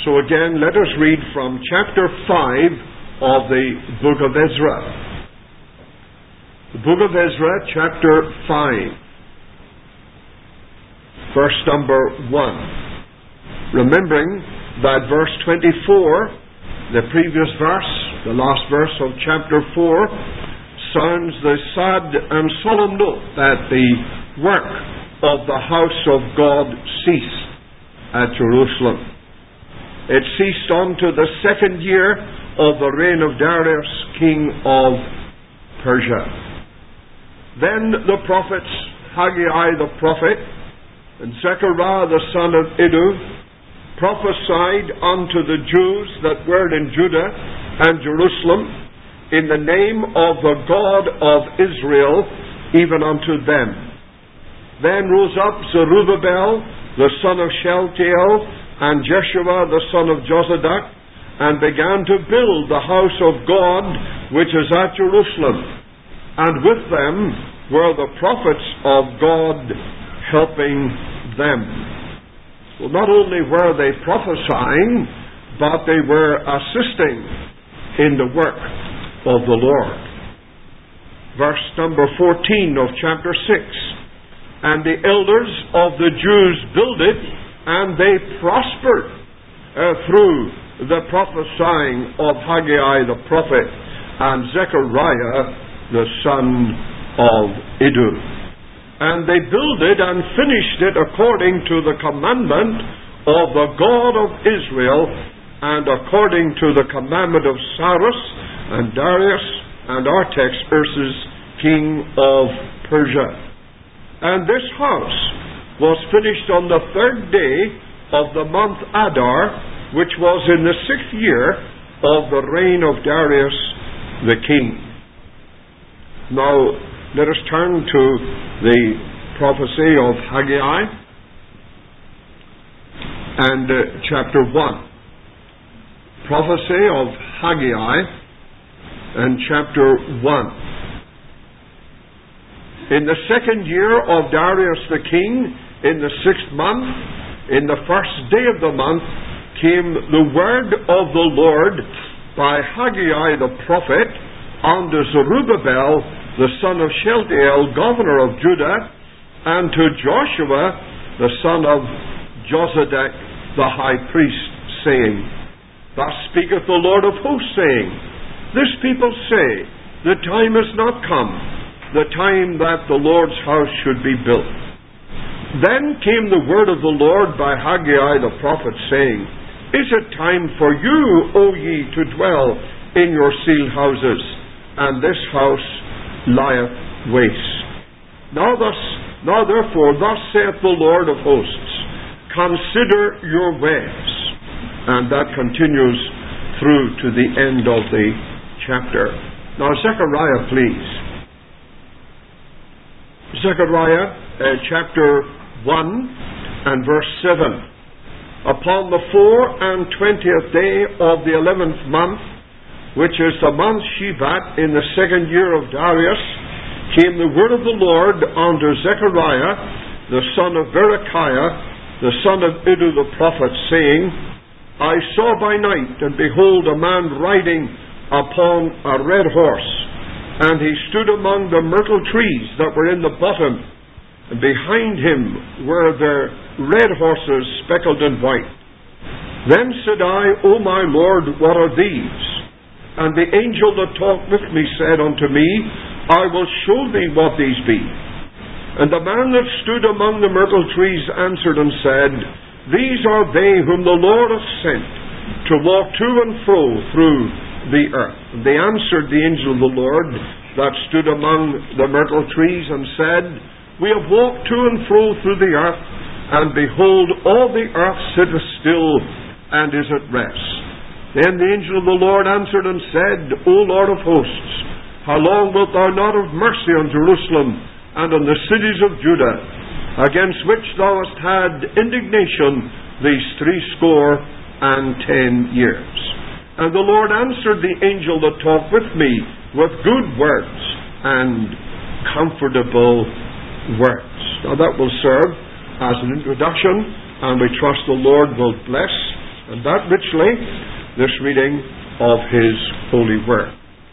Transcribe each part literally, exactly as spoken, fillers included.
So again, let us read from chapter five of the book of Ezra. The book of Ezra, chapter five, verse number one. Remembering that verse twenty-four, the previous verse, the last verse of chapter four, sounds the sad and solemn note that the work of the house of God ceased at Jerusalem. It ceased unto the second year of the reign of Darius, king of Persia. Then the prophets, Haggai the prophet, and Zechariah the son of Iddo, prophesied unto the Jews that were in Judah and Jerusalem in the name of the God of Israel, even unto them. Then rose up Zerubbabel the son of Shealtiel and Jeshua the son of Jozadak, and began to build the house of God which is at Jerusalem. And with them were the prophets of God helping them. Well, not only were they prophesying, but they were assisting in the work of the Lord. Verse number fourteen of chapter six. And the elders of the Jews builded, and they prospered uh, through the prophesying of Haggai the prophet and Zechariah the son of Iddo. And they builded and finished it according to the commandment of the God of Israel, and according to the commandment of Cyrus and Darius and Artaxerxes, king of Persia. And this house was finished on the third day of the month Adar, which was in the sixth year of the reign of Darius the king. Now, let us turn to the prophecy of Haggai and uh, chapter one. Prophecy of Haggai and chapter one. In the second year of Darius the king, in the sixth month, in the first day of the month, came the word of the Lord by Haggai the prophet unto Zerubbabel the son of Shealtiel, governor of Judah, and to Joshua the son of Jozadak the high priest, saying, Thus speaketh the Lord of hosts, saying, This people say, The time is not come, the time that the Lord's house should be built. Then came the word of the Lord by Haggai the prophet, saying, Is it time for you, O ye, to dwell in your sealed houses, and this house lieth waste? Now thus, now therefore, thus saith the Lord of hosts, Consider your ways. And that continues through to the end of the chapter. Now Zechariah, please. Zechariah uh, chapter one and verse seven. Upon the four and twentieth day of the eleventh month, which is the month Shevat, in the second year of Darius, came the word of the Lord unto Zechariah, the son of Berechiah, the son of Iddo the prophet, saying, I saw by night, and behold, a man riding upon a red horse, and he stood among the myrtle trees that were in the bottom, and behind him were the red horses speckled and white. Then said I, O my Lord, what are these? And the angel that talked with me said unto me, I will show thee what these be. And the man that stood among the myrtle trees answered and said, These are they whom the Lord hath sent to walk to and fro through the earth. And they answered the angel of the Lord that stood among the myrtle trees and said, We have walked to and fro through the earth, and behold, all the earth sitteth still and is at rest. Then the angel of the Lord answered and said, O Lord of hosts, how long wilt thou not have mercy on Jerusalem and on the cities of Judah, against which thou hast had indignation these threescore and ten years? And the Lord answered the angel that talked with me with good words and comfortable words. Now that will serve as an introduction, and we trust the Lord will bless and that richly, this reading of His holy word.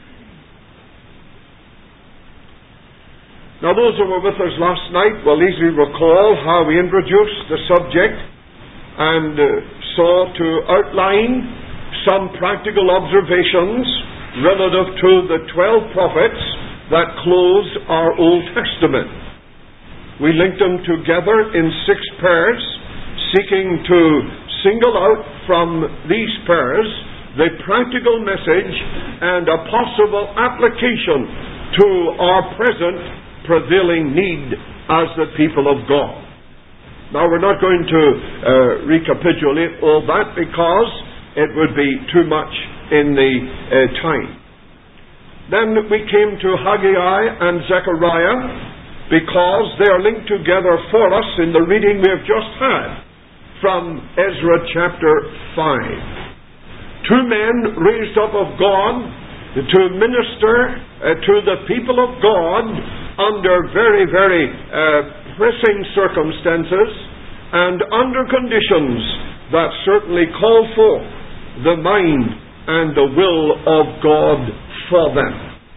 Now, those who were with us last night will easily recall how we introduced the subject and uh, sought to outline some practical observations relative to the twelve prophets that close our Old Testament. We linked them together in six pairs, seeking to single out from these pairs the practical message and a possible application to our present prevailing need as the people of God. Now, we're not going to uh, recapitulate all that because it would be too much in the uh, time. Then we came to Haggai and Zechariah because they are linked together for us in the reading we have just had from Ezra chapter five. Two men raised up of God to minister uh, to the people of God under very, very uh, pressing circumstances and under conditions that certainly call forth the mind and the will of God for them.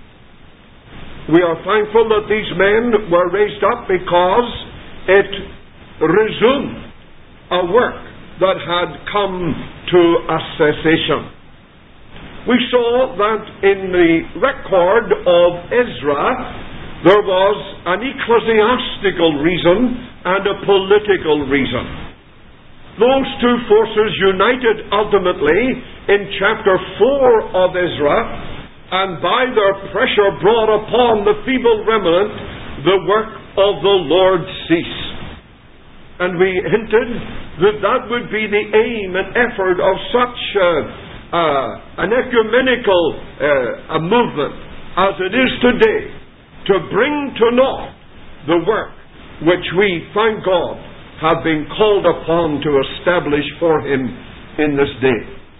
We are thankful that these men were raised up because it resumed a work that had come to a cessation. We saw that in the record of Ezra there was an ecclesiastical reason and a political reason. Those two forces united ultimately in chapter four of Ezra, and by their pressure brought upon the feeble remnant the work of the Lord ceased. And we hinted that that would be the aim and effort of such uh, uh, an ecumenical uh, a movement as it is today, to bring to naught the work which we, thank God, have been called upon to establish for Him in this day.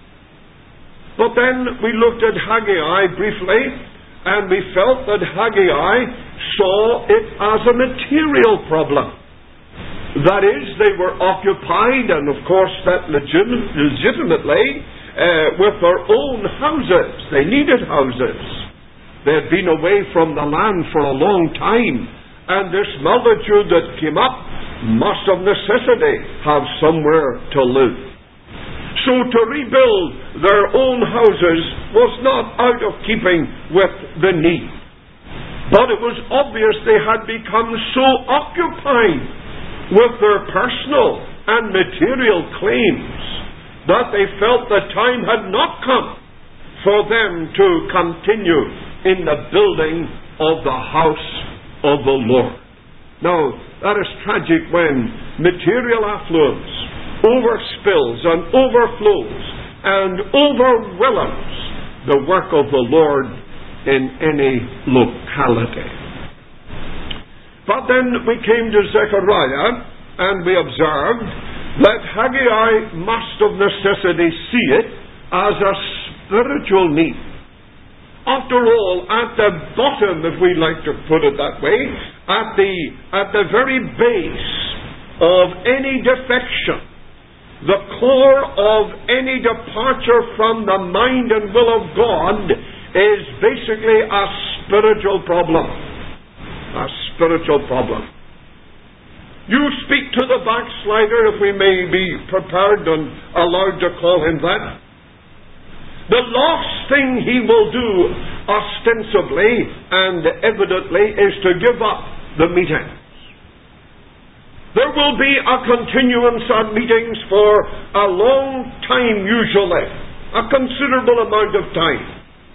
But then we looked at Haggai briefly, and we felt that Haggai saw it as a material problem. That is, they were occupied, and of course that legit- legitimately, uh, with their own houses. They needed houses. They had been away from the land for a long time, and this multitude that came up must of necessity have somewhere to live. So to rebuild their own houses was not out of keeping with the need. But it was obvious they had become so occupied with their personal and material claims that they felt the time had not come for them to continue in the building of the house of the Lord. Now, that is tragic when material affluence overspills and overflows and overwhelms the work of the Lord in any locality. But then we came to Zechariah, and we observed that Haggai must of necessity see it as a spiritual need. After all, at the bottom, if we like to put it that way, at the at the very base of any defection, the core of any departure from the mind and will of God is basically a spiritual problem. A spiritual problem. You speak to the backslider, if we may be prepared and allowed to call him that. The last thing he will do, ostensibly and evidently, is to give up the meeting. There will be a continuance of meetings for a long time, usually, a considerable amount of time.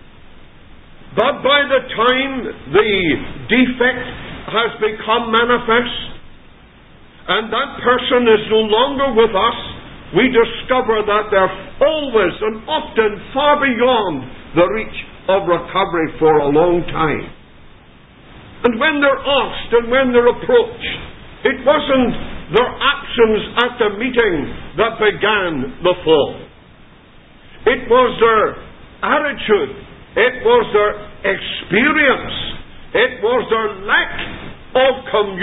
But by the time the defect has become manifest, and that person is no longer with us, we discover that they're always and often far beyond the reach of recovery for a long time. And when they're asked and when they're approached, it wasn't their actions at the meeting that began the fall. It was their attitude. It was their experience. It was their lack of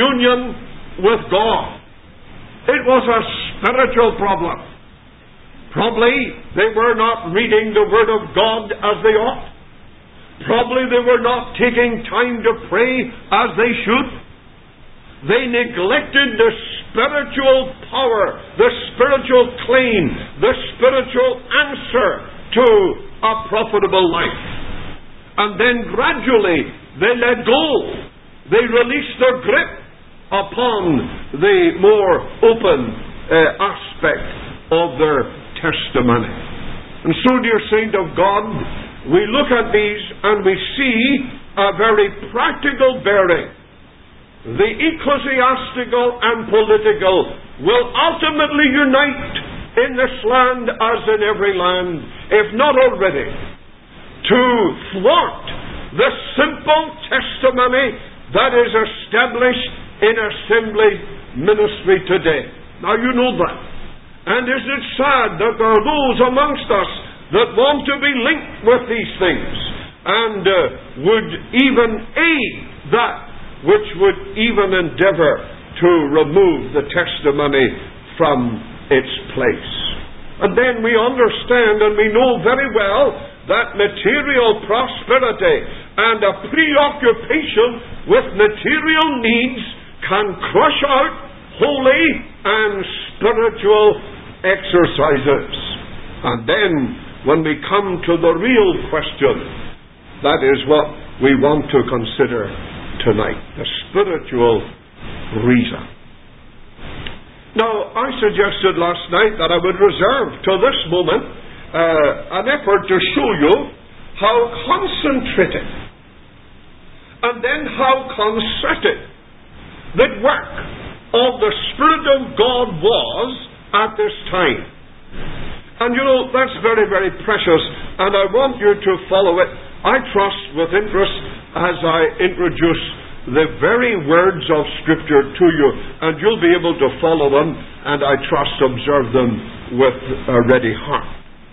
communion with God. It was a spiritual problem. Probably they were not reading the Word of God as they ought. Probably they were not taking time to pray as they should. They neglected the spiritual power, the spiritual claim, the spiritual answer to a profitable life. And then gradually they let go. They released their grip upon the more open uh, aspect of their testimony. And so, dear saint of God, we look at these and we see a very practical bearing. The ecclesiastical and political will ultimately unite in this land as in every land, if not already, to thwart the simple testimony that is established in assembly ministry today. Now you know that. And isn't it sad that there are those amongst us that want to be linked with these things and uh, would even aid that which would even endeavor to remove the testimony from its place. And then we understand and we know very well that material prosperity and a preoccupation with material needs can crush out holy and spiritual exercises. And then when we come to the real question, that is what we want to consider tonight, the spiritual reason. Now, I suggested last night that I would reserve to this moment uh, an effort to show you how concentrated and then how concerted the work of the Spirit of God was at this time. And you know, that's very, very precious, and I want you to follow it, I trust, with interest as I introduce the very words of Scripture to you, and you'll be able to follow them, and I trust observe them with a ready heart.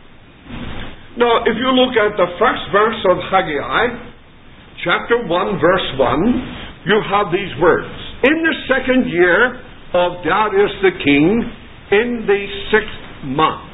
Now, if you look at the first verse of Haggai, chapter one, verse one, you have these words: in the second year of Darius the king, in the sixth month.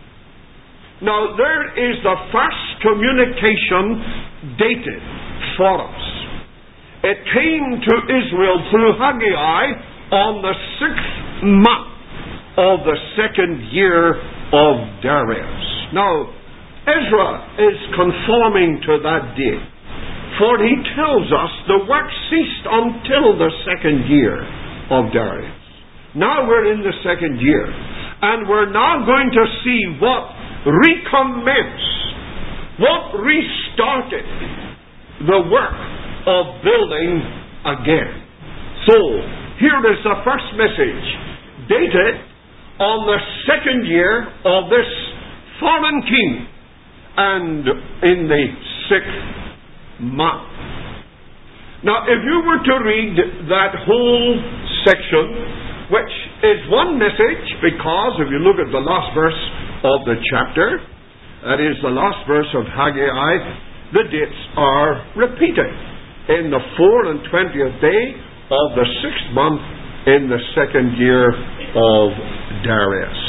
Now, there is the first communication dated for us. It came to Israel through Haggai on the sixth month of the second year of Darius. Now, Ezra is conforming to that date, for he tells us the work ceased until the second year of Darius. Now we're in the second year, and we're now going to see what recommenced, what restarted the work of building again. So, here is the first message, dated on the second year of this foreign king, and in the sixth month. Now, if you were to read that whole section, which is one message, because if you look at the last verse of the chapter, that is the last verse of Haggai, the dates are repeated. In the four and twentieth day of the sixth month in the second year of Darius.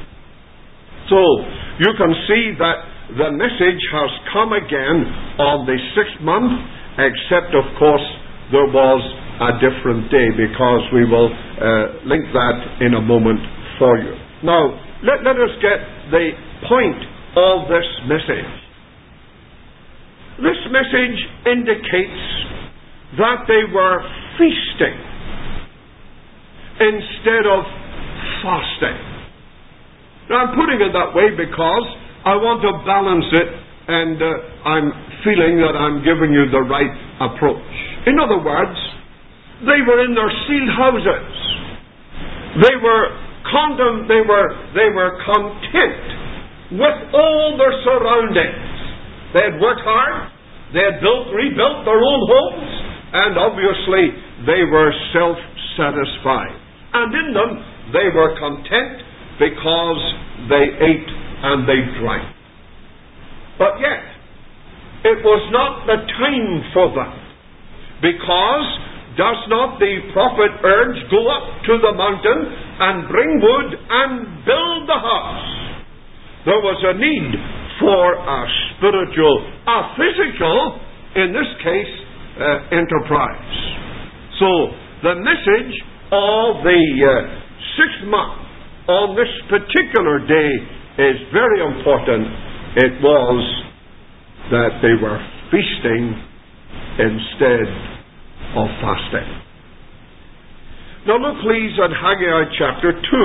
So, you can see that the message has come again on the sixth month, except of course there was a different day, because we will uh, link that in a moment for you. Now, let, let us get the point of this message. This message indicates that they were feasting instead of fasting. Now, I'm putting it that way because I want to balance it, and uh, I'm feeling that I'm giving you the right approach. In other words, they were in their sealed houses. They were condemned, they were they were content with all their surroundings. They had worked hard, they had built, rebuilt their own homes, and obviously they were self-satisfied. And in them they were content because they ate and they drank. But yet, it was not the time for that, because does not the prophet urge, go up to the mountain and bring wood and build the house, there was a need for a spiritual, a physical, in this case, uh, enterprise. So, the message of the uh, sixth month on this particular day is very important. It was that they were feasting instead of fasting. Now look please at Haggai chapter two.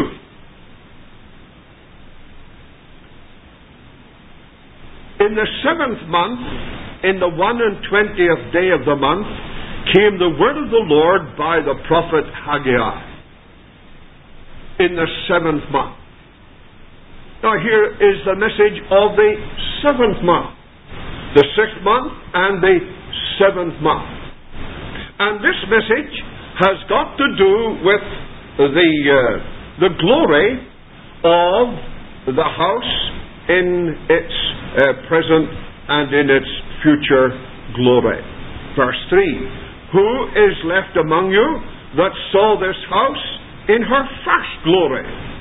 In the seventh month, in the one and twentieth day of the month, came the word of the Lord by the prophet Haggai. In the seventh month. Now here is the message of the seventh month. The sixth month and the seventh month. And this message has got to do with the uh, the glory of the house in its uh, present and in its future glory. Verse three. Who is left among you that saw this house in her first glory?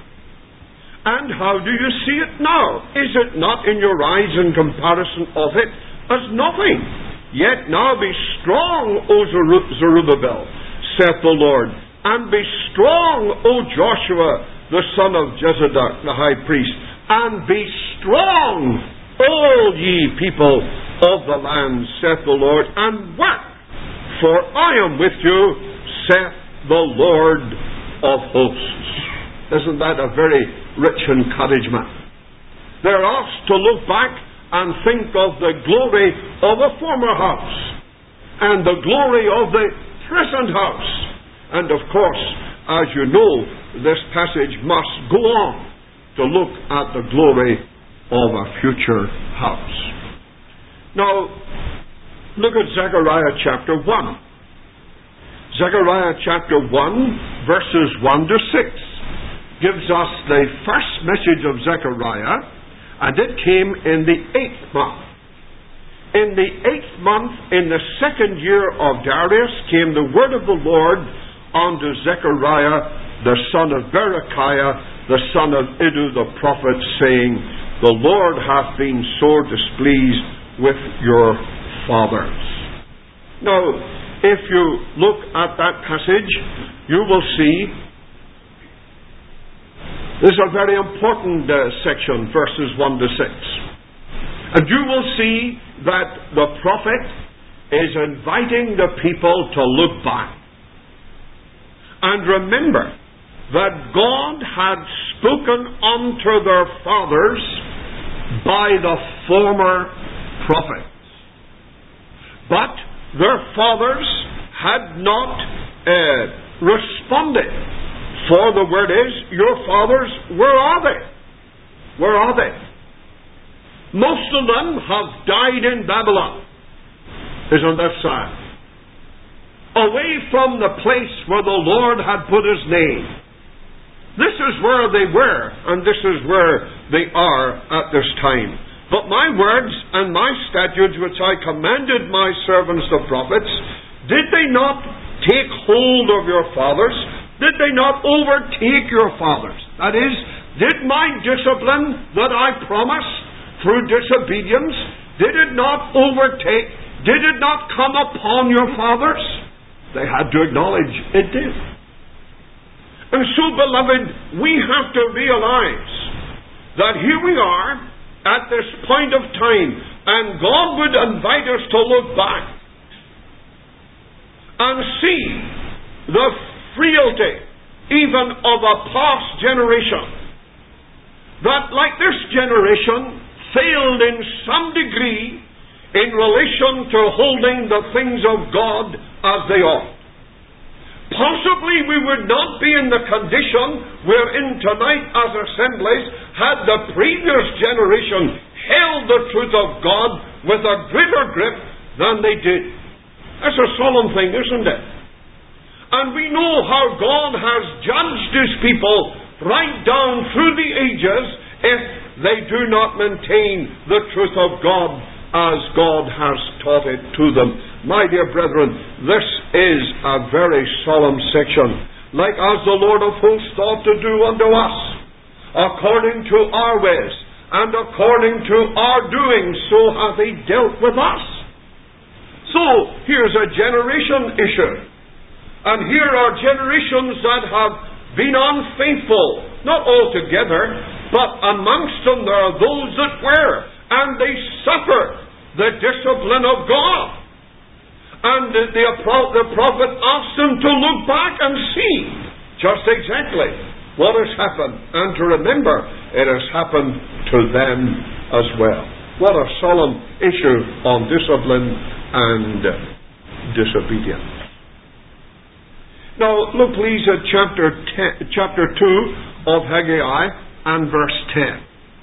And how do you see it now? Is it not in your eyes in comparison of it as nothing? Yet now be strong, O Zerubbabel, saith the Lord, and be strong, O Joshua, the son of Jehozadak, the high priest, and be strong, all ye people of the land, saith the Lord, and work, for I am with you, saith the Lord of hosts. Isn't that a very rich encouragement? They're asked to look back and think of the glory of a former house and the glory of the present house. And of course, as you know, this passage must go on to look at the glory of a future house. Now, look at Zechariah chapter one. Zechariah chapter one, verses one to six, gives us the first message of Zechariah, and it came in the eighth month. In the eighth month, in the second year of Darius, came the word of the Lord unto Zechariah, the son of Berechiah, the son of Iddo the prophet, saying, The Lord hath been sore displeased with your fathers. Now, if you look at that passage, you will see this is a very important uh, section, verses one to six. And you will see that the prophet is inviting the people to look back. And remember that God had spoken unto their fathers by the former prophets. But their fathers had not uh, responded. For the word is, your fathers, where are they? Where are they? Most of them have died in Babylon. Isn't that sad? Away from the place where the Lord had put His name. This is where they were, and this is where they are at this time. But my words and my statutes which I commanded my servants the prophets, did they not take hold of your fathers? Did they not overtake your fathers? That is, did my discipline that I promised through disobedience, did it not overtake, did it not come upon your fathers? They had to acknowledge it did. And so, beloved, we have to realize that here we are at this point of time, and God would invite us to look back and see the frailty even of a past generation that, like this generation, failed in some degree in relation to holding the things of God as they ought. Possibly we would not be in the condition we're in tonight as assemblies had the previous generation held the truth of God with a greater grip than they did. That's a solemn thing, isn't it? And we know how God has judged His people right down through the ages if they do not maintain the truth of God as God has taught it to them. My dear brethren, this is a very solemn section. Like as the Lord of hosts thought to do unto us, according to our ways, and according to our doing, so hath he dealt with us. So, here's a generation issue. And here are generations that have been unfaithful, not altogether, but amongst them there are those that were, and they suffered the discipline of God. And the, the, the prophet asked them to look back and see just exactly what has happened, and to remember it has happened to them as well. What a solemn issue on discipline and disobedience. Now, look please at chapter ten, chapter two of Haggai and verse ten.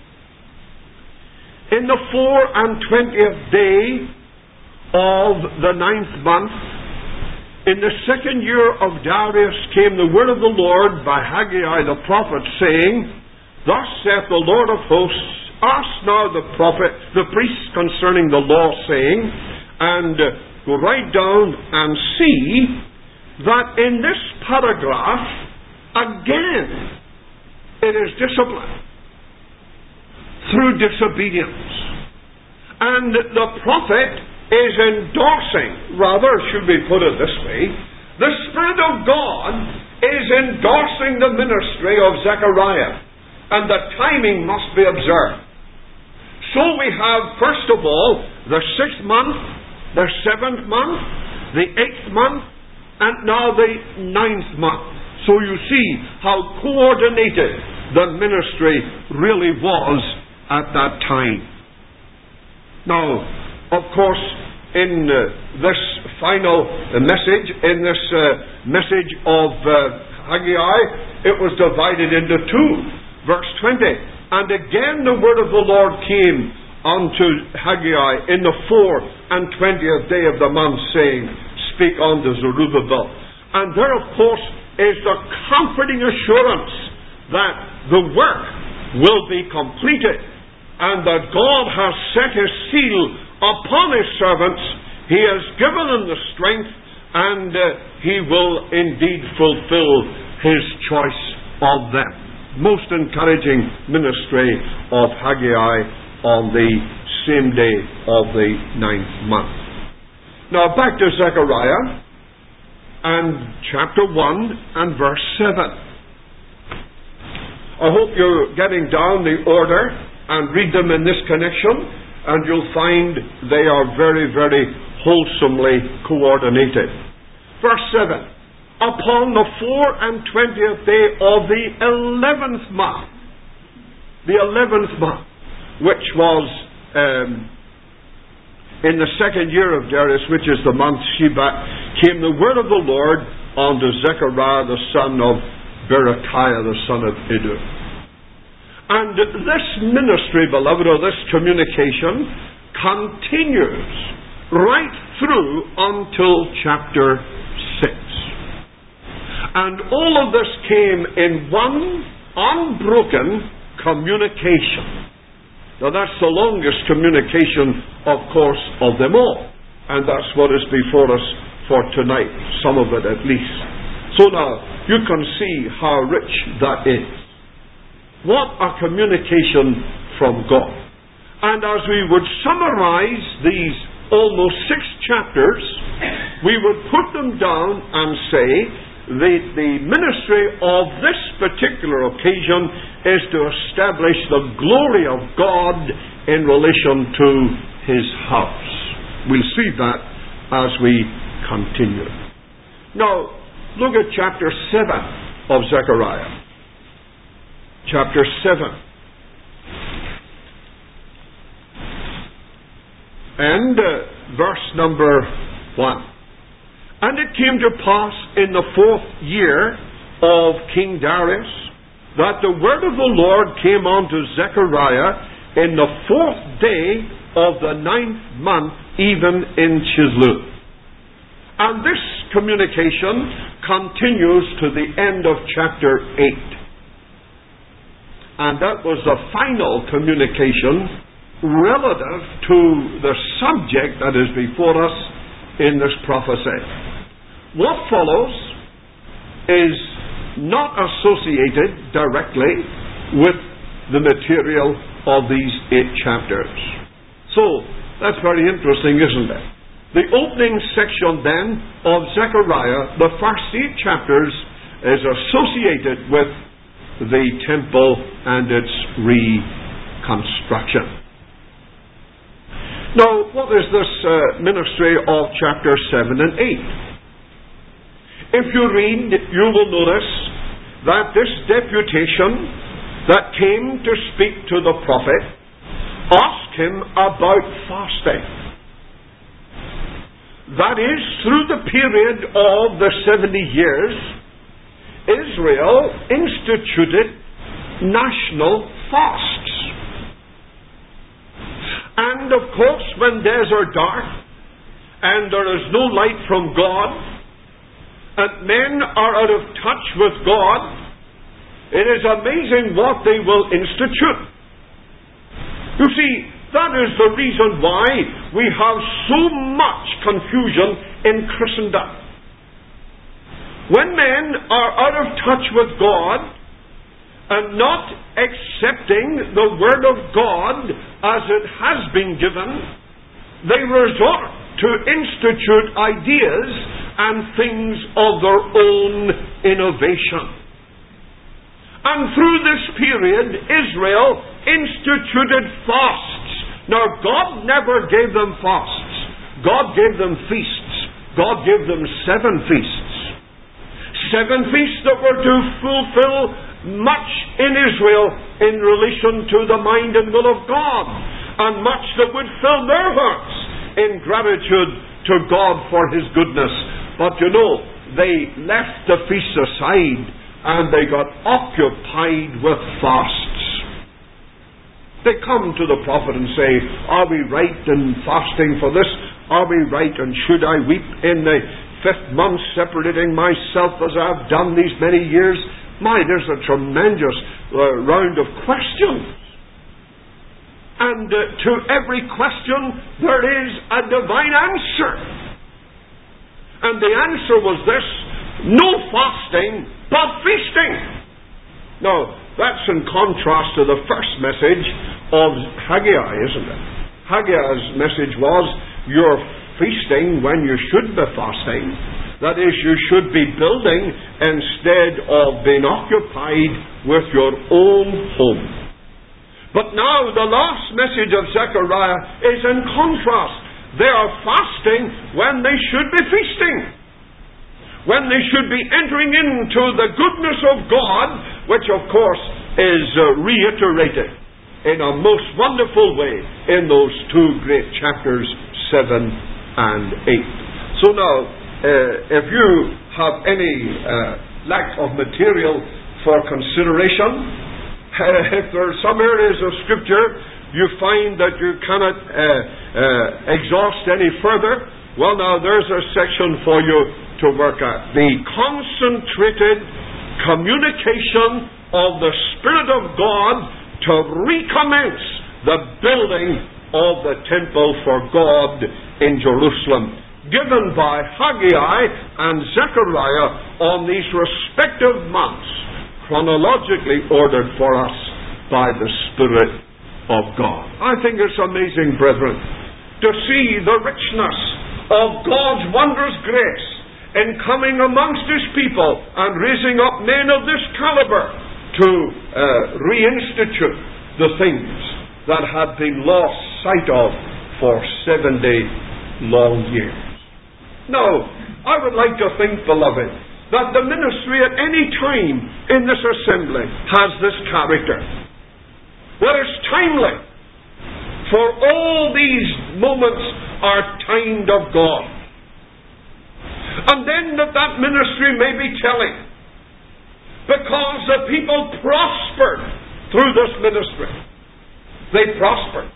In the four and twentieth day of the ninth month, in the second year of Darius, came the word of the Lord by Haggai the prophet, saying, Thus saith the Lord of hosts, ask now the prophet, the priest concerning the law, saying, and go right down and see that in this paragraph, again, it is discipline through disobedience. And the prophet is endorsing, rather, should we put it this way, the Spirit of God is endorsing the ministry of Zechariah, and the timing must be observed. So we have, first of all, the sixth month, the seventh month, the eighth month, and now the ninth month. So you see how coordinated the ministry really was at that time. Now, of course, in uh, this final uh, message, in this uh, message of uh, Haggai, it was divided into two. Verse twenty, and again the word of the Lord came unto Haggai in the fourth and twentieth day of the month, saying, Speak unto Zerubbabel. And there, of course, is the comforting assurance that the work will be completed, and that God has set His seal upon His servants. He has given them the strength, and uh, He will indeed fulfill His choice of them. Most encouraging ministry of Haggai on the same day of the ninth month. Now back to Zechariah and chapter one and verse seven. I hope you're getting down the order and read them in this connection, and you'll find they are very, very wholesomely coordinated. Verse seven. Upon the four and twentieth day of the eleventh month, the eleventh month, which was um, in the second year of Darius, which is the month Sheba, came the word of the Lord unto Zechariah the son of Berechiah the son of Iddo. And this ministry, beloved, or this communication, continues right through until chapter six. And all of this came in one unbroken communication. Now that's the longest communication, of course, of them all. And that's what is before us for tonight, some of it at least. So now, you can see how rich that is. What a communication from God. And as we would summarize these almost six chapters, we would put them down and say, The, the ministry of this particular occasion is to establish the glory of God in relation to His house. We'll see that as we continue. Now, look at chapter seven of Zechariah. Chapter seven. And uh, verse number one. And it came to pass in the fourth year of King Darius that the word of the Lord came unto Zechariah in the fourth day of the ninth month, even in Chisleu. And this communication continues to the end of chapter eight. And that was the final communication relative to the subject that is before us in this prophecy. What follows is not associated directly with the material of these eight chapters. So, that's very interesting, isn't it? The opening section then of Zechariah, the first eight chapters, is associated with the temple and its reconstruction. Now, what is this uh, ministry of chapter seven and eight? If you read, you will notice that this deputation that came to speak to the prophet asked him about fasting. That is, through the period of the seventy years, Israel instituted national fasts. And of course, when days are dark and there is no light from God, and men are out of touch with God, it is amazing what they will institute. You see, that is the reason why we have so much confusion in Christendom. When men are out of touch with God and not accepting the Word of God as it has been given, they resort to institute ideas and things of their own innovation. And through this period, Israel instituted fasts. Now, God never gave them fasts. God gave them feasts. God gave them seven feasts. Seven feasts that were to fulfill much in Israel in relation to the mind and will of God, and much that would fill their hearts in gratitude to God for His goodness. But you know, they left the feasts aside and they got occupied with fasts. They come to the prophet and say, are we right in fasting for this? Are we right, and should I weep in the fifth month, separating myself as I've done these many years? My, there's a tremendous uh, round of questions. And uh, to every question there is a divine answer. And the answer was this: no fasting, but feasting. Now, that's in contrast to the first message of Haggai, isn't it? Haggai's message was, you're feasting when you should be fasting. That is, you should be building instead of being occupied with your own home. But now the last message of Zechariah is in contrast. They are fasting when they should be feasting. When they should be entering into the goodness of God, which of course is uh, reiterated in a most wonderful way in those two great chapters, seven and eight. So now, uh, if you have any uh, lack of material for consideration, uh, if there are some areas of Scripture you find that you cannot uh, uh, exhaust any further, well now, there's a section for you to work at. The concentrated communication of the Spirit of God to recommence the building of the temple for God in Jerusalem, given by Haggai and Zechariah on these respective months, chronologically ordered for us by the Spirit of God. I think it's amazing, brethren, to see the richness of God's wondrous grace in coming amongst His people and raising up men of this caliber to uh, reinstitute the things that had been lost sight of for seventy long years. Now, I would like to think, beloved, that the ministry at any time in this assembly has this character. That it's timely, for all these moments are timed of God. And then that that ministry may be telling, because the people prospered through this ministry. They prospered.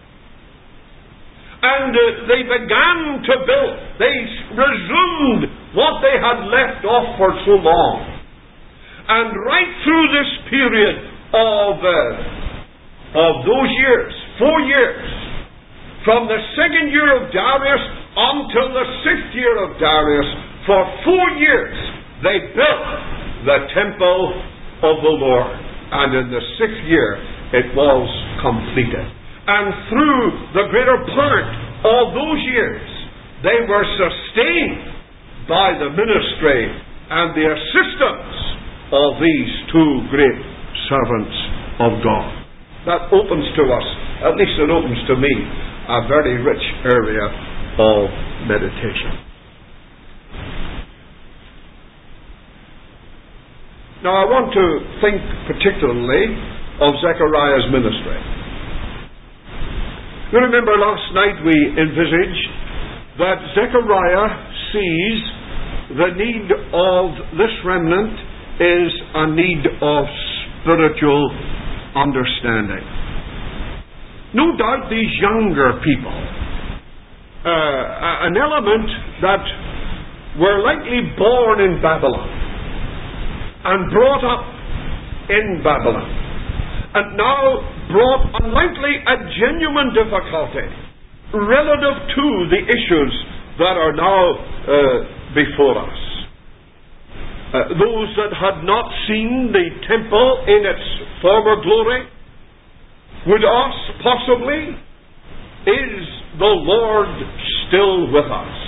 And uh, they began to build. They resumed what they had left off for so long. And right through this period of, uh, of those years, four years, from the second year of Darius until the sixth year of Darius, for four years they built the temple of the Lord. And in the sixth year it was completed. And through the greater part of those years, they were sustained by the ministry and the assistance of these two great servants of God. That opens to us, at least it opens to me, a very rich area of meditation. Now I want to think particularly of Zechariah's ministry. You remember last night we envisaged that Zechariah sees the need of this remnant is a need of spiritual understanding. No doubt these younger people, uh, an element that were likely born in Babylon and brought up in Babylon, and now brought unlikely a genuine difficulty relative to the issues that are now uh, before us. Uh, those that had not seen the temple in its former glory would ask, possibly, is the Lord still with us?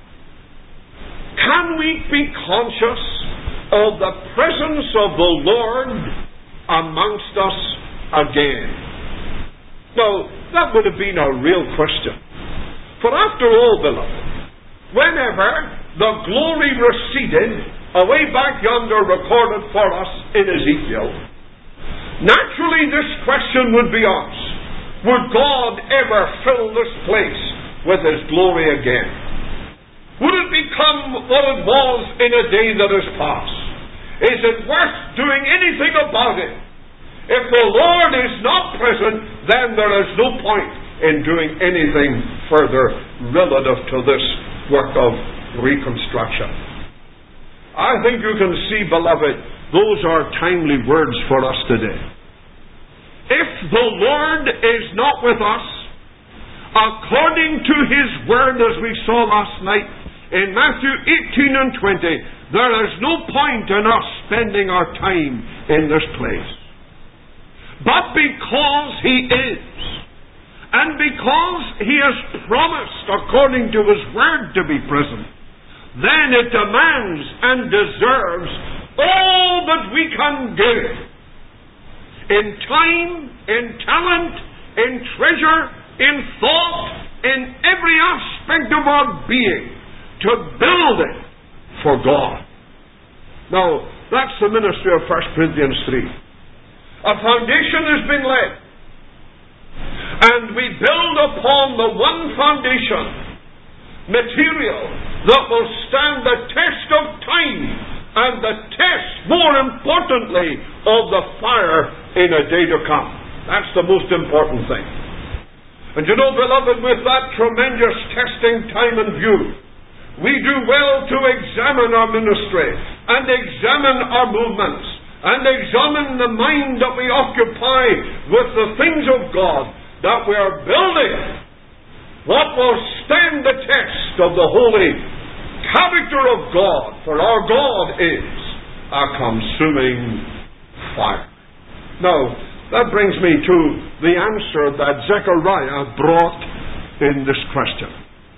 Can we be conscious of the presence of the Lord amongst us again? Now, that would have been a real question. For after all, beloved, whenever the glory receded away back yonder recorded for us in Ezekiel, naturally this question would be asked: would God ever fill this place with His glory again? Would it become what it was in a day that is past? Is it worth doing anything about it? If the Lord is not present, then there is no point in doing anything further relative to this work of reconstruction. I think you can see, beloved, those are timely words for us today. If the Lord is not with us, according to His word, as we saw last night in Matthew eighteen and twenty, there is no point in us spending our time in this place. But because He is, and because He has promised, according to His word, to be present, then it demands and deserves all that we can give in time, in talent, in treasure, in thought, in every aspect of our being, to build it for God. Now, that's the ministry of First Corinthians three. A foundation has been laid, and we build upon the one foundation, material that will stand the test of time, and the test, more importantly, of the fire in a day to come. That's the most important thing. And you know, beloved, with that tremendous testing time in view, we do well to examine our ministry, and examine our movements, and examine the mind that we occupy with the things of God, that we are building what will stand the test of the holy character of God, for our God is a consuming fire. Now, that brings me to the answer that Zechariah brought in this question.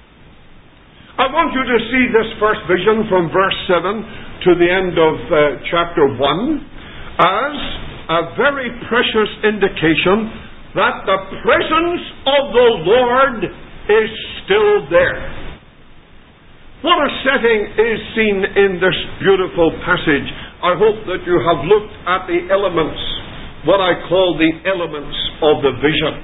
I want you to see this first vision from verse seven to the end of uh, chapter one as a very precious indication that the presence of the Lord is still there. What a setting is seen in this beautiful passage. I hope that you have looked at the elements, what I call the elements of the vision.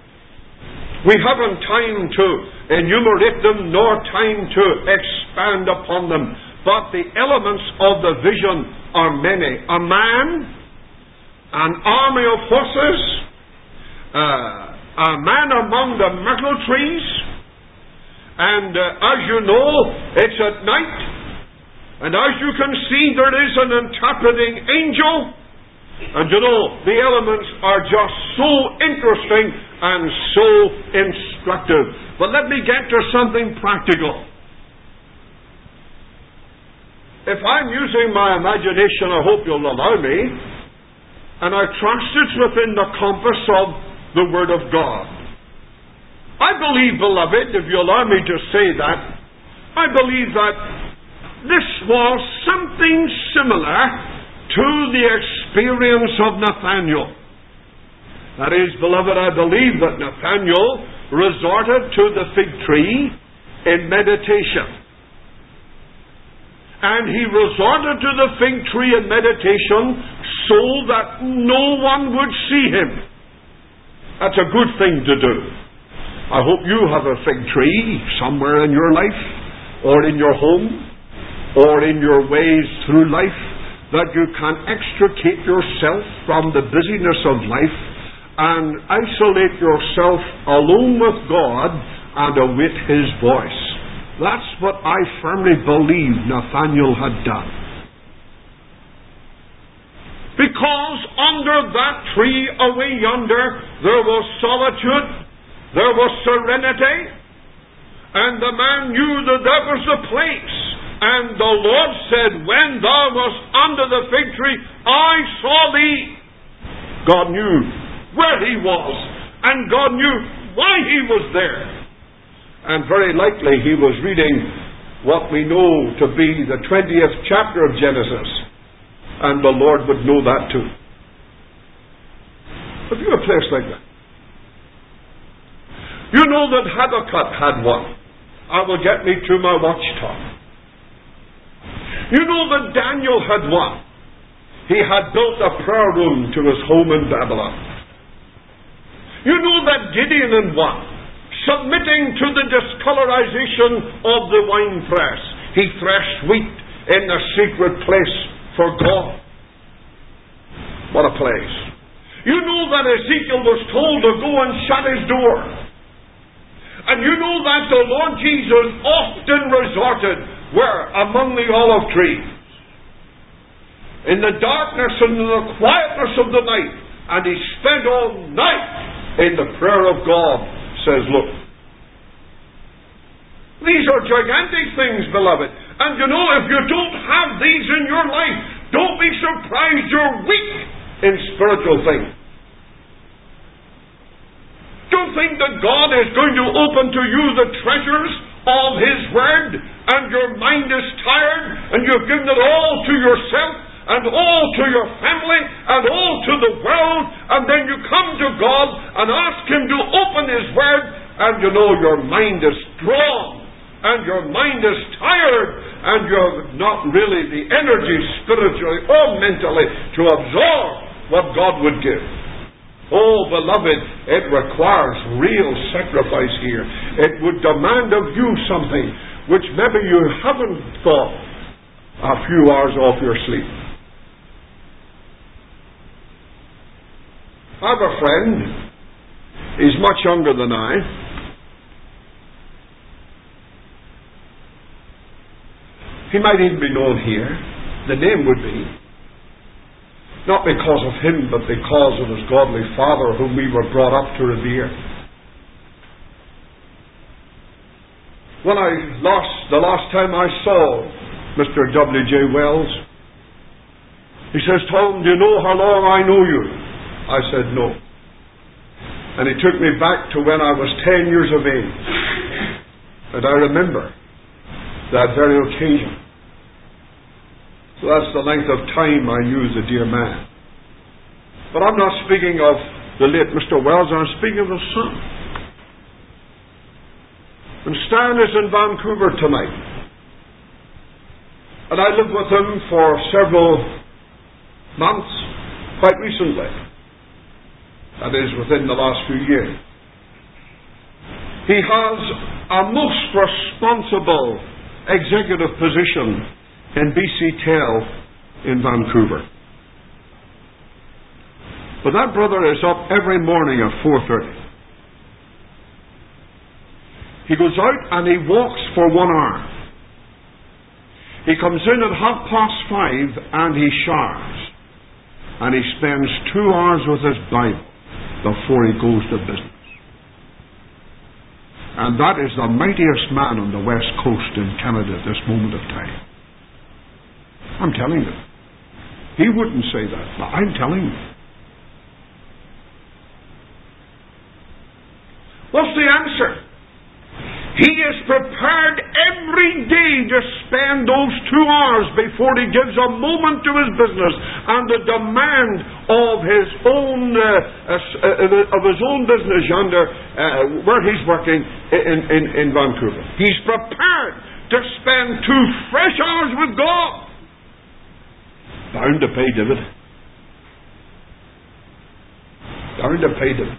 We haven't time to enumerate them, nor time to expand upon them, but the elements of the vision are many. A man, an army of horses, uh, a man among the myrtle trees, and uh, as you know, it's at night, and as you can see, there is an interpreting angel. And you know, the elements are just so interesting and so instructive. But let me get to something practical. If I'm using my imagination, I hope you'll allow me, and I trust it's within the compass of the Word of God. I believe, beloved, if you allow me to say that, I believe that this was something similar to the experience of Nathanael. That is, beloved, I believe that Nathanael resorted to the fig tree in meditation. And he resorted to the fig tree in meditation so that no one would see him. That's a good thing to do. I hope you have a fig tree somewhere in your life, or in your home, or in your ways through life, that you can extricate yourself from the busyness of life and isolate yourself alone with God and await His voice. That's what I firmly believe Nathanael had done. Because under that tree away yonder, there was solitude, there was serenity, and the man knew that that was the place. And the Lord said, when thou wast under the fig tree, I saw thee. God knew where he was, and God knew why he was there. And very likely he was reading what we know to be the twentieth chapter of Genesis, and the Lord would know that too. Have you a place like that? You know that Habakkuk had one. I will get me to my watchtower. You know that Daniel had one. He had built a prayer room to his home in Babylon. You know that Gideon had one, submitting to the discolorization of the winepress. He threshed wheat in the secret place for God. What a place. You know that Ezekiel was told to go and shut his door. And you know that the Lord Jesus often resorted where? Among the olive trees. In the darkness and in the quietness of the night. And he spent all night in the prayer of God, says Luke. These are gigantic things, beloved. And you know, if you don't have these in your life, don't be surprised you're weak in spiritual things. Don't think that God is going to open to you the treasures of His Word, and your mind is tired, and you've given it all to yourself, and all to your family, and all to the world, and then you come to God and ask Him to open His Word, and you know your mind is strong, and your mind is tired, and you're not really the energy spiritually or mentally to absorb what God would give. Oh, beloved, it requires real sacrifice here. It would demand of you something which maybe you haven't thought a few hours off your sleep. I have a friend. He's much younger than I. He might even be known here. The name would be. Not because of him, but because of his godly father, whom we were brought up to revere. When I lost, the last time I saw Mister W J Wells, he says, Tom, do you know how long I know you? I said, no. And he took me back to when I was ten years of age. And I remember that very occasion. So that's the length of time I knew the dear man. But I'm not speaking of the late Mister Wells, I'm speaking of his son. And Stan is in Vancouver tonight. And I lived with him for several months, quite recently. That is, within the last few years. He has a most responsible executive position in B C Tel in Vancouver. But that brother is up every morning at four thirty. He goes out and he walks for one hour. He comes in at half past five and he showers. And he spends two hours with his Bible before he goes to business. And that is the mightiest man on the west coast in Canada at this moment of time. I'm telling you. He wouldn't say that, but I'm telling you. What's the answer? He is prepared every day to spend those two hours before he gives a moment to his business and the demand of his own uh, uh, of his own business yonder uh, where he's working in, in, in Vancouver. He's prepared to spend two fresh hours with God. Bound to pay dividend. Bound to pay dividend.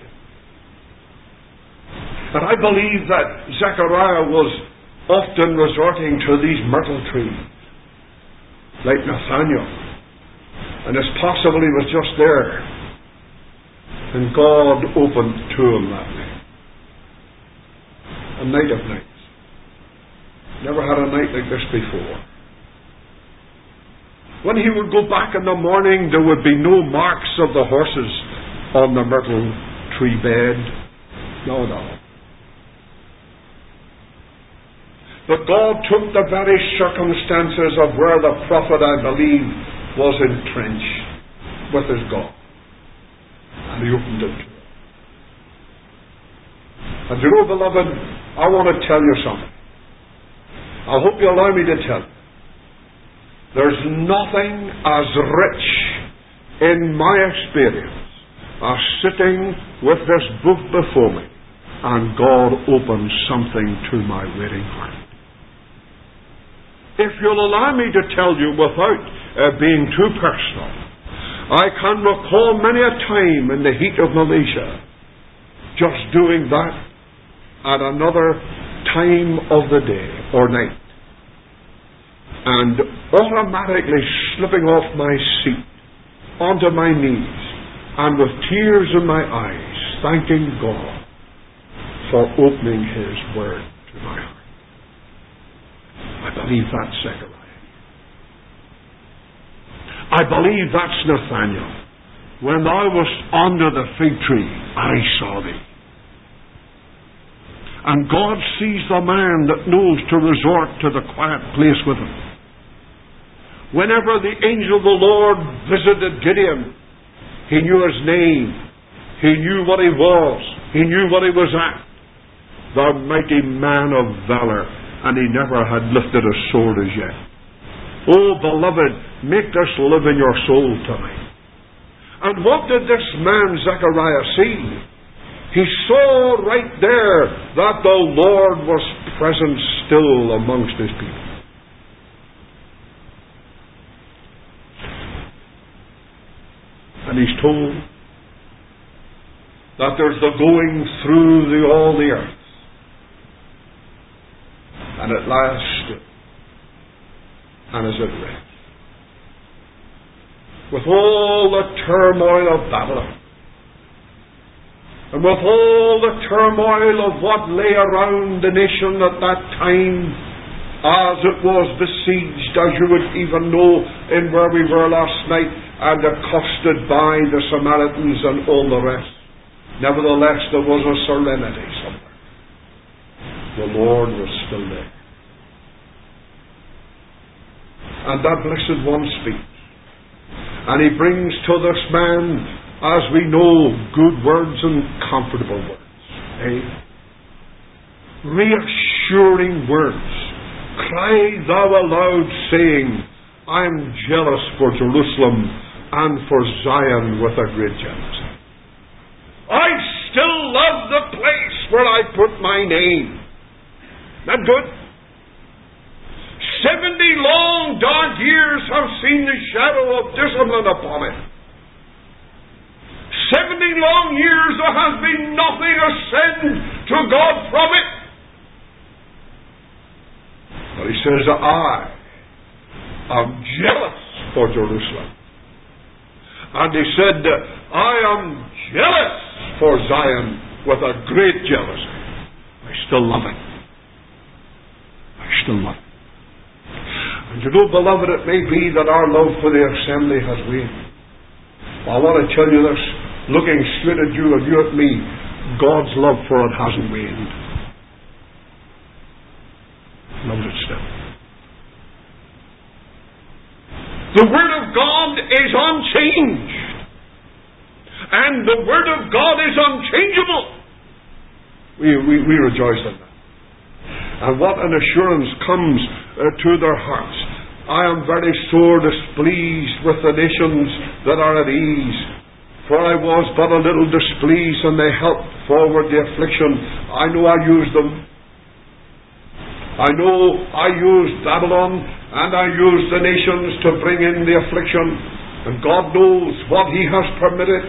And I believe that Zechariah was often resorting to these myrtle trees, like Nathaniel. And it's possible he was just there. And God opened to him that night. A night of nights. Never had a night like this before. When he would go back in the morning, there would be no marks of the horses on the myrtle tree bed. No, no. But God took the very circumstances of where the prophet, I believe, was entrenched with his God. And he opened it to him. And you know, beloved, I want to tell you something. I hope you allow me to tell you. There's nothing as rich in my experience as sitting with this book before me and God opens something to my waiting heart. If you'll allow me to tell you without uh, being too personal, I can recall many a time in the heat of Malaysia just doing that at another time of the day or night and automatically slipping off my seat onto my knees and with tears in my eyes thanking God for opening His Word to my heart. I believe that's Zechariah. I believe that's Nathaniel. When thou wast under the fig tree, I saw thee. And God sees the man that knows to resort to the quiet place with him. Whenever the angel of the Lord visited Gideon, he knew his name. He knew what he was. He knew what he was at. The mighty man of valor. And he never had lifted a sword as yet. Oh, beloved, make this live in your soul tonight. And what did this man Zechariah see? He saw right there that the Lord was present still amongst His people. And he's told that there's the going through the all the earth. And at last, and is at rest. With all the turmoil of Babylon, and with all the turmoil of what lay around the nation at that time, as it was besieged, as you would even know in where we were last night, and accosted by the Samaritans and all the rest. Nevertheless, there was a serenity somewhere. The Lord was still there. And that blessed one speaks. And he brings to this man, as we know, good words and comfortable words. Eh? Reassuring words. Cry thou aloud, saying, I am jealous for Jerusalem and for Zion with a great jealousy. I still love the place where I put my name. Not good. Seventy long dark years have seen the shadow of discipline upon it. Seventy long years there has been nothing ascend to God from it. But he says, I am jealous for Jerusalem. And he said, I am jealous for Zion with a great jealousy. I still love it. I still love it. And you know, beloved, it may be that our love for the assembly has waned. I want to tell you this, looking straight at you and you at me, God's love for it hasn't waned. Loves it still. The Word of God is unchanged. And the Word of God is unchangeable. We We, we, we rejoice in that. And what an assurance comes uh, to their hearts. I am very sore displeased with the nations that are at ease. For I was but a little displeased, and they helped forward the affliction. I know I used them. I know I used Babylon, and I used the nations to bring in the affliction. And God knows what He has permitted.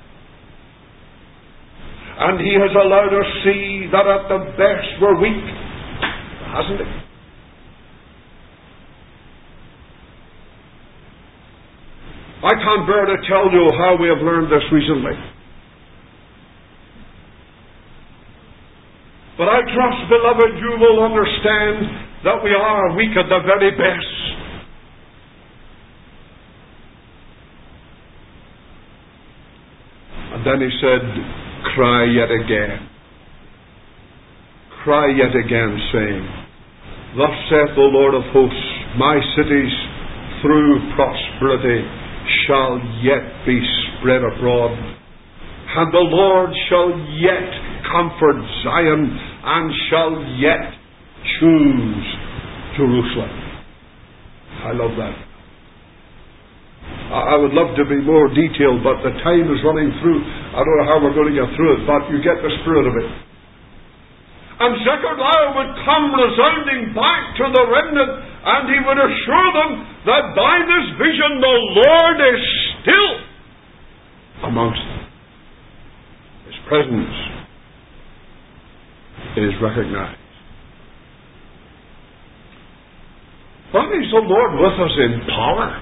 And He has allowed us to see that at the best we're weak. Hasn't He? I can't bear to tell you how we have learned this recently. But I trust, beloved, you will understand that we are weak at the very best. And then He said, cry yet again. Cry yet again, saying, thus saith the Lord of hosts, my cities through prosperity shall yet be spread abroad, and the Lord shall yet comfort Zion, and shall yet choose Jerusalem. I love that. I would love to be more detailed, but the time is running through. I don't know how we're going to get through it, but you get the spirit of it. And Zechariah would come resounding back to the remnant, and he would assure them that by this vision the Lord is still amongst them. His presence is recognized. But is the Lord with us in power?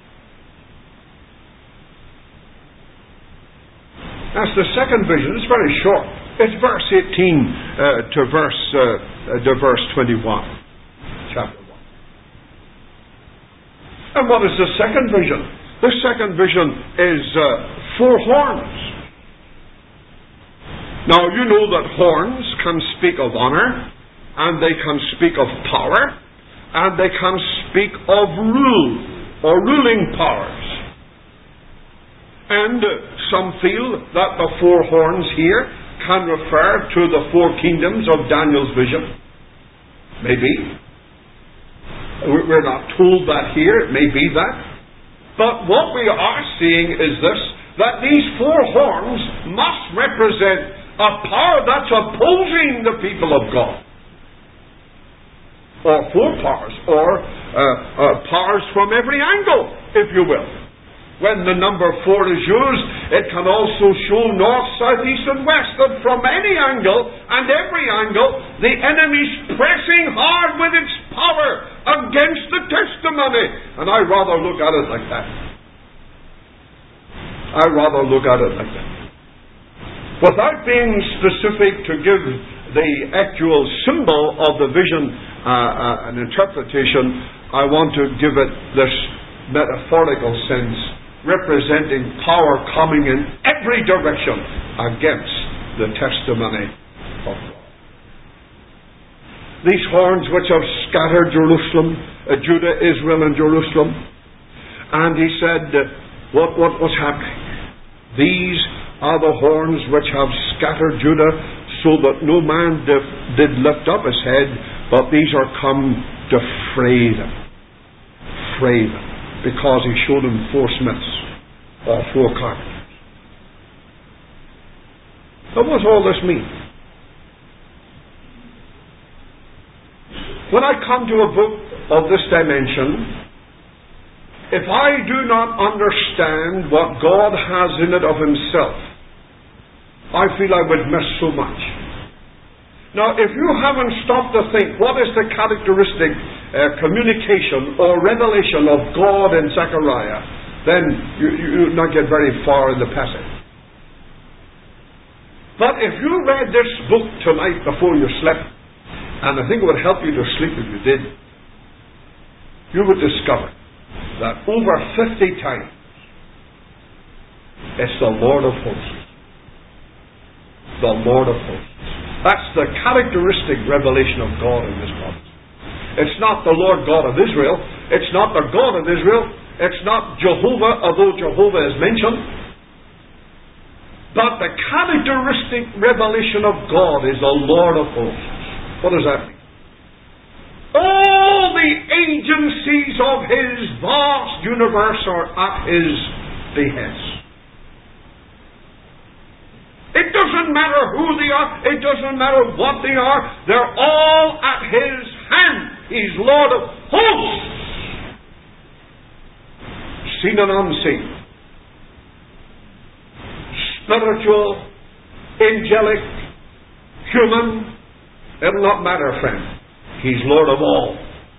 That's the second vision. It's very short. It's verse eighteen uh, to verse uh, to verse twenty-one, chapter one. And what is the second vision? The second vision is uh, four horns. Now you know that horns can speak of honor, and they can speak of power, and they can speak of rule or ruling powers. And uh, some feel that the four horns here can refer to the four kingdoms of Daniel's vision. Maybe. We're not told that here. It may be that. But what we are seeing is this, that these four horns must represent a power that's opposing the people of God. Or four powers, or uh, uh, powers from every angle, if you will. When the number four is used, it can also show north, south, east, and west, that from any angle and every angle, the enemy's pressing hard with its power against the testimony. And I rather look at it like that. I rather look at it like that. Without being specific to give the actual symbol of the vision uh, uh, an interpretation, I want to give it this metaphorical sense, representing power coming in every direction against the testimony of God. These horns which have scattered Jerusalem, uh, Judah, Israel, and Jerusalem. And he said, uh, what, what was happening? These are the horns which have scattered Judah, so that no man did, did lift up his head, but these are come to fray them. Fray them. Because he showed him four smiths, or four carpenters. So what does all this mean? When I come to a book of this dimension, if I do not understand what God has in it of Himself, I feel I would miss so much. Now, if you haven't stopped to think, what is the characteristic uh, communication or revelation of God in Zechariah, then you, you will not get very far in the passage. But if you read this book tonight before you slept, and I think it would help you to sleep if you did, you would discover that over fifty times it's the Lord of hosts. The Lord of hosts. That's the characteristic revelation of God in this prophecy. It's not the Lord God of Israel. It's not the God of Israel. It's not Jehovah, although Jehovah is mentioned. But the characteristic revelation of God is the Lord of hosts. What does that mean? All the agencies of His vast universe are at His behest. It doesn't matter who they are, it doesn't matter what they are, they're all at His hand. He's Lord of hosts. Seen and unseen. Spiritual, angelic, human, it'll not matter, friend. He's Lord of all.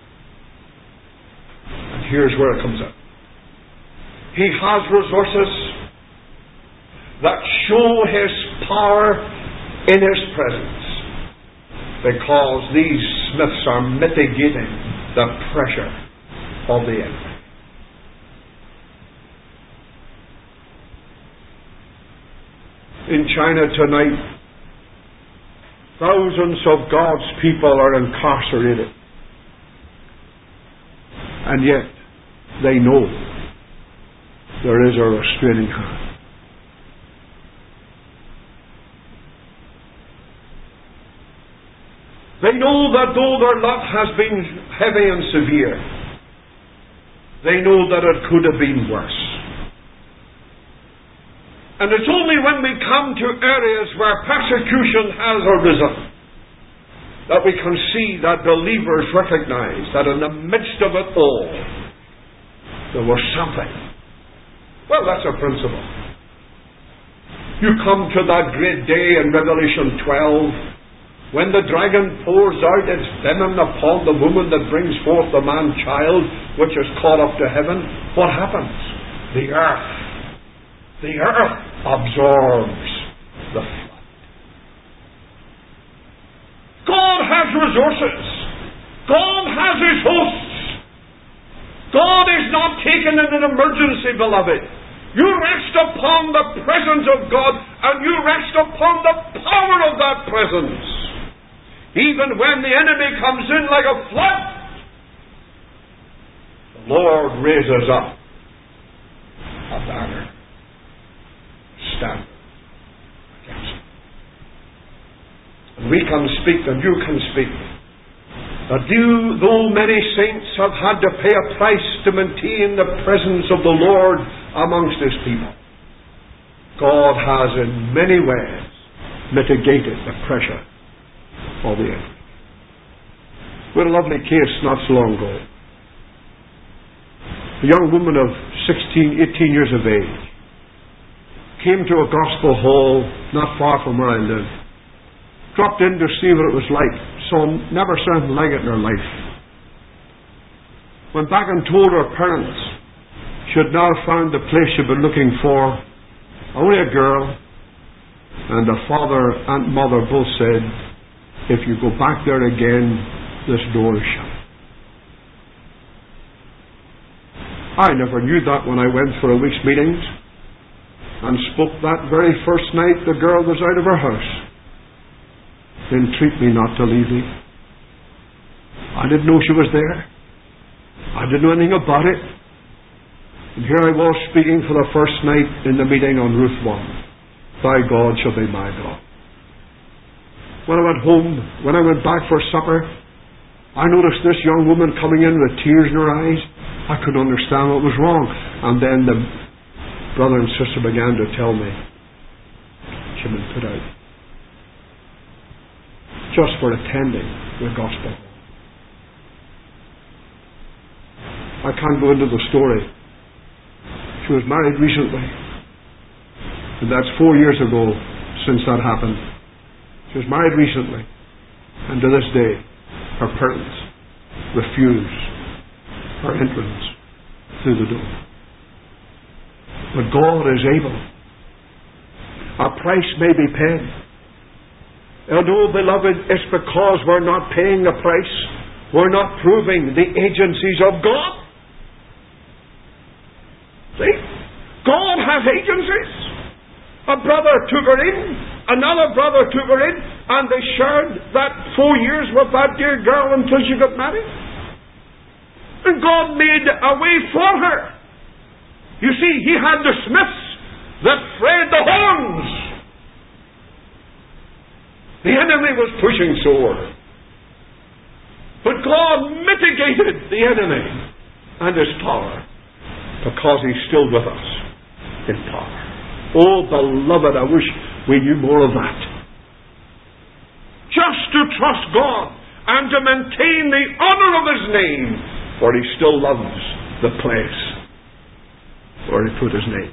And here's where it comes out. He has resources that show His power in His presence, because these smiths are mitigating the pressure of the enemy. In China tonight, thousands of God's people are incarcerated. And yet, they know there is a restraining hand. They know that though their lot has been heavy and severe, they know that it could have been worse. And it's only when we come to areas where persecution has arisen that we can see that believers recognize that in the midst of it all, there was something. Well, that's a principle. You come to that great day in Revelation twelve, when the dragon pours out its venom upon the woman that brings forth the man-child, which is caught up to heaven, what happens? The earth. The earth absorbs the flood. God has resources. God has His hosts. God is not taken in an emergency, beloved. You rest upon the presence of God, and you rest upon the power of that presence. Even when the enemy comes in like a flood, the Lord raises up a banner. Stand against it. And we can speak, and you can speak, that you, though many saints have had to pay a price to maintain the presence of the Lord amongst His people, God has in many ways mitigated the pressure of the enemy. We had a lovely case not so long ago. A young woman of sixteen, eighteen years of age came to a gospel hall not far from where I live. Dropped in to see what it was like. Saw never saw anything like it in her life. Went back and told her parents she had now found the place she'd been looking for. Only a girl. And the father and mother both said, if you go back there again, this door is shut. I never knew that when I went for a week's meetings, and spoke that very first night the girl was out of her house. Entreat me not to leave thee. I didn't know she was there. I didn't know anything about it. And here I was speaking for the first night in the meeting on Ruth one. Thy God shall be my God. When I went home, when I went back for supper, I noticed this young woman coming in with tears in her eyes. I couldn't understand what was wrong. And then the brother and sister began to tell me she'd been put out just for attending the gospel. I can't go into the story. She was married recently, and that's four years ago since that happened. She was married recently, and to this day her parents refuse her entrance through the door. But God is able. A price may be paid. And oh, beloved, it's because we're not paying the price. We're not proving the agencies of God. See? God has agencies. A brother took her in. Another brother took her in. And they shared that four years with that dear girl until she got married. And God made a way for her. You see, He had the smiths that frayed the horns The enemy was pushing sore. But God mitigated the enemy and his power because he's still with us in power. Oh, beloved, I wish we knew more of that. Just to trust God and to maintain the honor of his name, for he still loves the place where he put his name.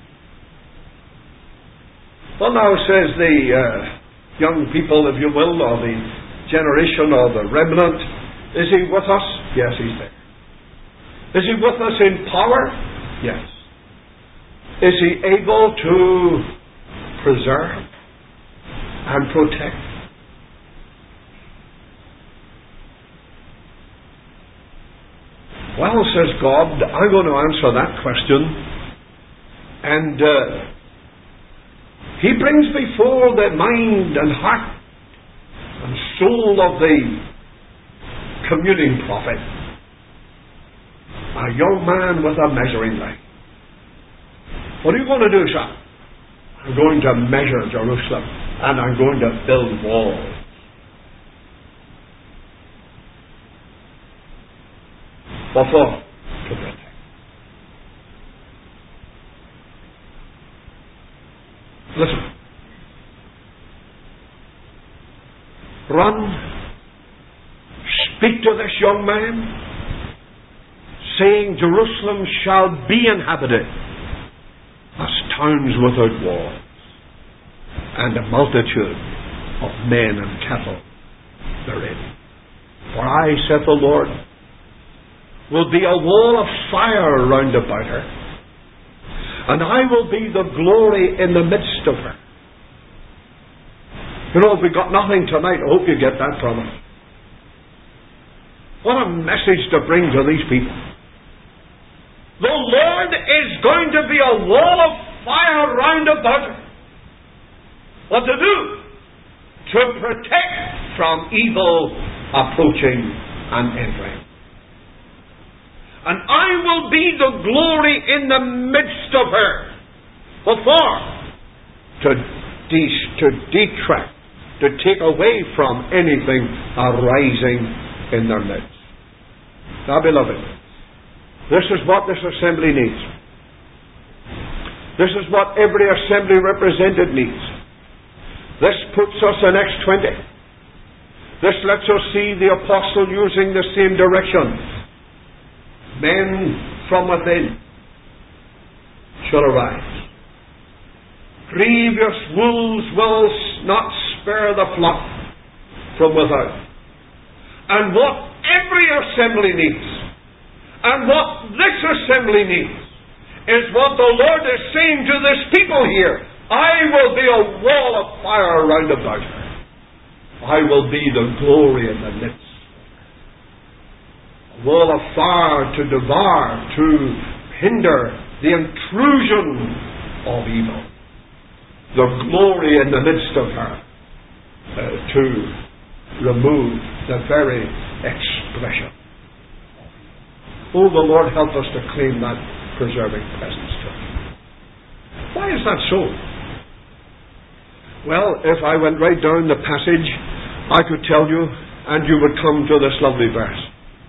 Well, now says the uh, young people, if you will, or the generation or the remnant, is he with us? Yes, he's there. Is he with us in power? Yes. Is he able to preserve and protect? Well, says God, I'm going to answer that question. And uh, he brings before the mind and heart and soul of the communing prophet a young man with a measuring line. What are you going to do, son? I'm going to measure Jerusalem, and I'm going to build walls. What for? To protect. Listen. Run. Speak to this young man, saying, Jerusalem shall be inhabited as towns without walls, and a multitude of men and cattle therein. For I, saith the Lord, will be a wall of fire round about her, and I will be the glory in the midst of her. You know, if we got nothing tonight, I hope you get that from us. What a message to bring to these people. The Lord is going to be a wall of fire round about her. What to do? To protect from evil approaching and entering. And I will be the glory in the midst of her. What for? To, de- to detract, to take away from anything arising in their midst. Now, beloved, this is what this assembly needs. This is what every assembly represented needs. This puts us in Acts twenty. This lets us see the apostle using the same direction. Men from within shall arise. Grievous wolves will not spare the flock from without. And what every assembly needs, and what this assembly needs, is what the Lord is saying to this people here. I will be a wall of fire round about her. I will be the glory in the midst. A wall of fire to devour, to hinder the intrusion of evil. The glory in the midst of her, uh, to remove the very expression. Oh, the Lord help us to claim that preserving presence to us. Why is that so? Well, if I went right down the passage, I could tell you, and you would come to this lovely verse.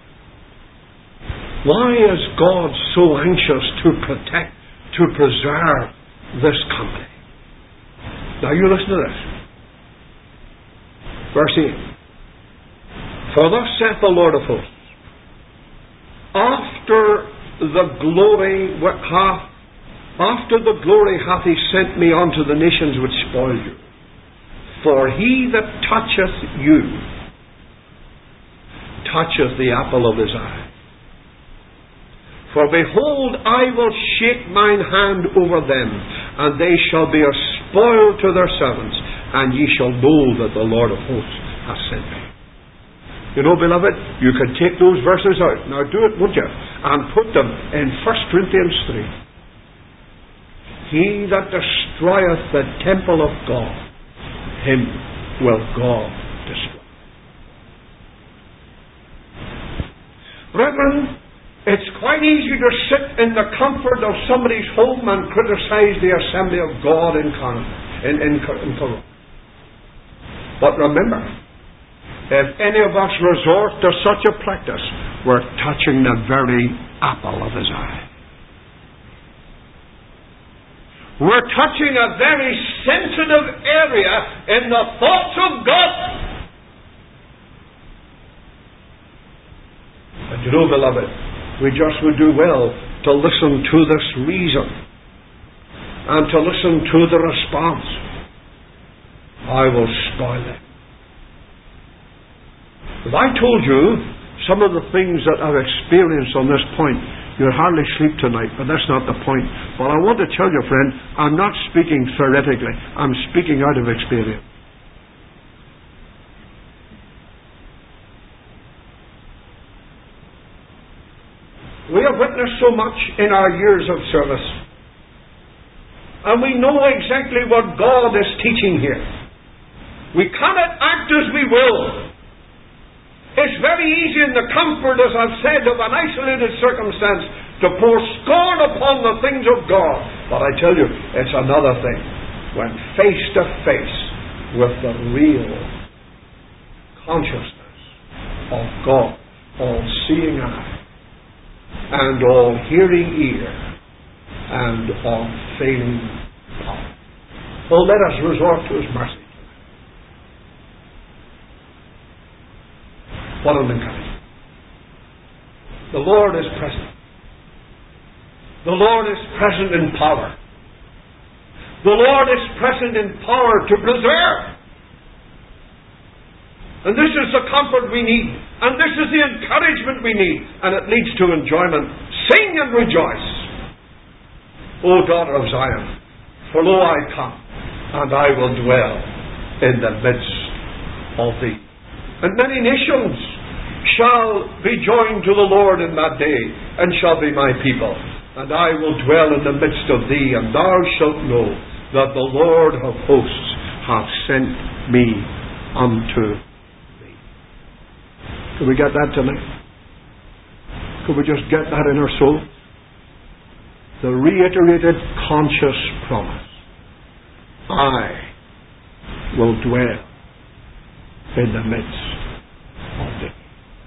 Why is God so anxious to protect, to preserve this company? Now you listen to this. Verse eight. For thus saith the Lord of hosts, after the glory hath, after the glory hath he sent me unto the nations which spoil you. For he that toucheth you toucheth the apple of his eye. For behold, I will shake mine hand over them, and they shall be a spoil to their servants, and ye shall know that the Lord of hosts hath sent me. You know, beloved, you can take those verses out. Now do it, won't you? And put them in First Corinthians three. He that destroyeth the temple of God, him will God destroy. Brethren, it's quite easy to sit in the comfort of somebody's home and criticize the assembly of God in Canada, in, in, in Corona. But remember, if any of us resort to such a practice, we're touching the very apple of His eye. We're touching a very sensitive area in the thoughts of God. And you know, beloved, we just would do well to listen to this reason and to listen to the response. I will spoil it. If I told you some of the things that I've experienced on this point, you'd hardly sleep tonight, but that's not the point. But I want to tell you, friend, I'm not speaking theoretically. I'm speaking out of experience. We have witnessed so much in our years of service. And we know exactly what God is teaching here. We cannot act as we will. It's very easy in the comfort, as I've said, of an isolated circumstance to pour scorn upon the things of God. But I tell you, it's another thing when face to face with the real consciousness of God, all-seeing eye, and all-hearing ear, and all-failing power. Oh, let us resort to His mercy. What an encouragement. The Lord is present. The Lord is present in power. The Lord is present in power to preserve. And this is the comfort we need. And this is the encouragement we need. And it leads to enjoyment. Sing and rejoice, O daughter of Zion. For lo, I come, and I will dwell in the midst of thee. And many nations shall be joined to the Lord in that day, and shall be my people. And I will dwell in the midst of thee, and thou shalt know that the Lord of hosts hath sent me unto thee. Can we get that tonight? Can we just get that in our soul? The reiterated conscious promise. I will dwell in the midst